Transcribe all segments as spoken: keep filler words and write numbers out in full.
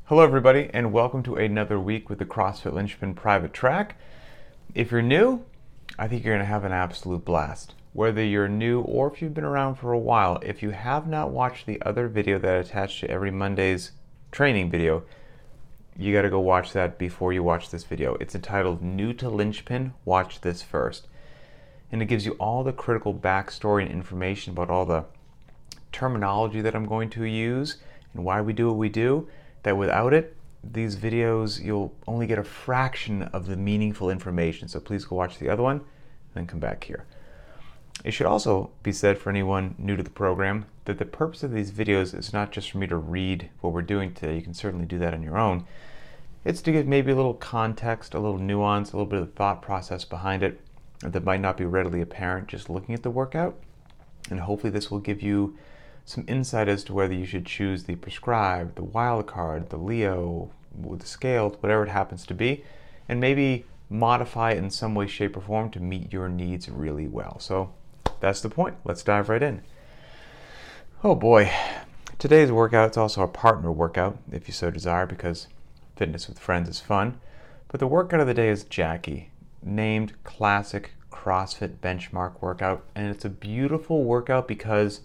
Hello everybody, and welcome to another week with the CrossFit Linchpin Private Track. If you're new, I think you're going to have an absolute blast. Whether you're new or if you've been around for a while, if you have not watched the other video that I attach to every Monday's training video, you got to go watch that before you watch this video. It's entitled New to Linchpin, Watch This First. And it gives you all the critical backstory and information about all the terminology that I'm going to use and why we do what we do. That without it, these videos, you'll only get a fraction of the meaningful information. So please go watch the other one, and then come back here. It should also be said for anyone new to the program that the purpose of these videos is not just for me to read what we're doing today. You can certainly do that on your own. It's to give maybe a little context, a little nuance, a little bit of the thought process behind it that might not be readily apparent just looking at the workout. And hopefully this will give you some insight as to whether you should choose the prescribed, the wild card, the Leo, the scaled, whatever it happens to be, and maybe modify it in some way, shape, or form to meet your needs really well. So that's the point. Let's dive right in. Oh boy. Today's workout is also a partner workout, if you so desire, because fitness with friends is fun. But the workout of the day is Jackie, named Classic CrossFit Benchmark Workout. And it's a beautiful workout because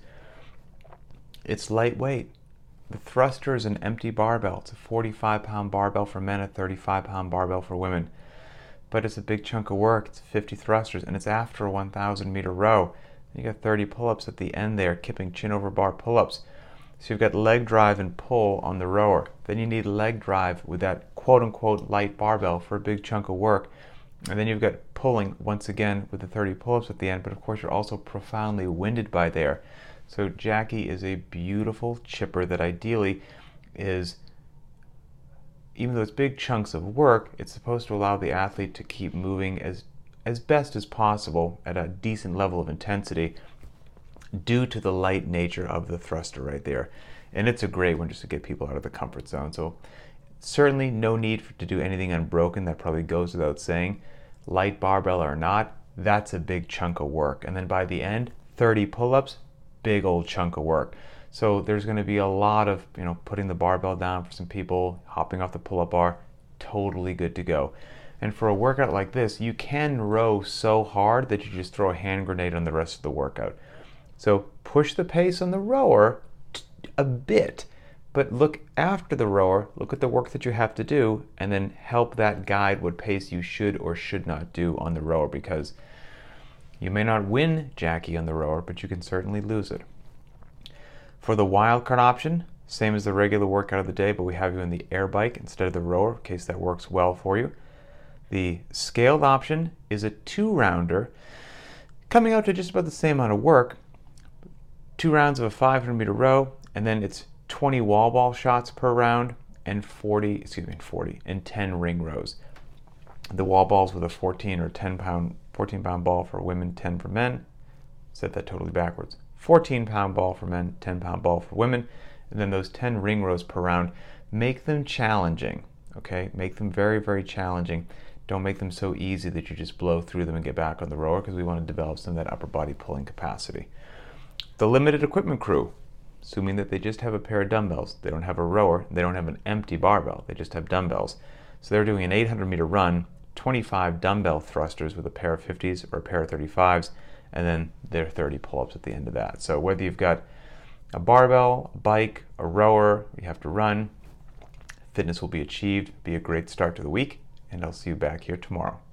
it's lightweight. The thruster is an empty barbell. It's a forty-five pound barbell for men, a thirty-five pound barbell for women. But it's a big chunk of work. It's fifty thrusters, and it's after a one thousand meter row. You got thirty pull-ups at the end there, kipping chin over bar pull-ups. So you've got leg drive and pull on the rower. Then you need leg drive with that quote-unquote light barbell for a big chunk of work. And then you've got pulling once again with the thirty pull-ups at the end, but of course you're also profoundly winded by there. So Jackie is a beautiful chipper that ideally is, even though it's big chunks of work, it's supposed to allow the athlete to keep moving as, as best as possible at a decent level of intensity due to the light nature of the thruster right there. And it's a great one just to get people out of the comfort zone. So certainly no need for, to do anything unbroken. That probably goes without saying. Light barbell or not, that's a big chunk of work. And then by the end, thirty pull-ups, big old chunk of work. So there's going to be a lot of, you know, putting the barbell down for some people, hopping off the pull-up bar, totally good to go. And for a workout like this, you can row so hard that you just throw a hand grenade on the rest of the workout. So push the pace on the rower t- a bit, but look after the rower, look at the work that you have to do, and then help that guide what pace you should or should not do on the rower, because you may not win Jackie on the rower, but you can certainly lose it. For the wildcard option, same as the regular workout of the day, but we have you in the air bike instead of the rower, in case that works well for you. The scaled option is a two-rounder, coming out to just about the same amount of work. Two rounds of a five hundred meter row, and then it's twenty wall ball shots per round, and forty, excuse me, forty, and ten ring rows. The wall balls with a fourteen or ten pound fourteen pound ball for women, ten for men. Said that totally backwards. fourteen pound ball for men, ten pound ball for women. And then those ten ring rows per round. Make them challenging, okay? Make them very, very challenging. Don't make them so easy that you just blow through them and get back on the rower, because we want to develop some of that upper body pulling capacity. The limited equipment crew, assuming that they just have a pair of dumbbells. They don't have a rower. They don't have an empty barbell. They just have dumbbells. So they're doing an eight hundred meter run, twenty-five dumbbell thrusters with a pair of fifties or a pair of thirty-fives, and then their thirty pull-ups at the end of that. So whether you've got a barbell, a bike, a rower, you have to run, fitness will be achieved. Be a great start to the week, and I'll see you back here tomorrow.